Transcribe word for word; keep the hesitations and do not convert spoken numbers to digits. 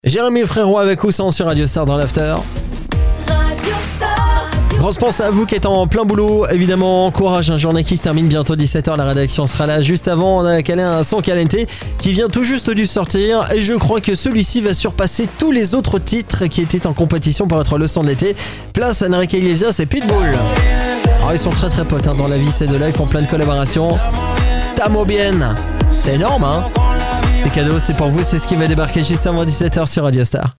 Jérémy Frérot avec Oussan sur Radio Star dans l'After. Grosse pensée à vous qui êtes en plein boulot. Évidemment, courage, une journée qui se termine bientôt dix-sept heures. La rédaction sera là juste avant. On a calé un son Caliente qui vient tout juste de sortir. Et je crois que celui-ci va surpasser tous les autres titres qui étaient en compétition pour être le son de l'été. Place à Enrique Iglesias et Pitbull. Alors, ils sont très très potes hein, dans la vie, ces deux-là. Ils font plein de collaborations. Tamo bien. C'est énorme, hein? C'est cadeau, c'est pour vous. C'est ce qui va débarquer juste avant dix-sept heures sur Radio Star.